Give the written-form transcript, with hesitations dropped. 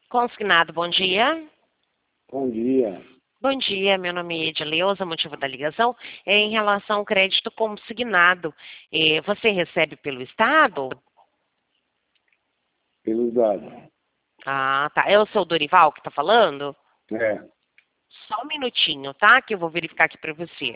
Consignado, bom dia. Bom dia. Bom dia, meu nome é Edileuza, motivo da ligação é em relação ao crédito consignado. Você recebe pelo Estado? Pelos dados. Ah, tá. É o seu Dorival que está falando? É. Só um minutinho, tá? Que eu vou verificar aqui para você.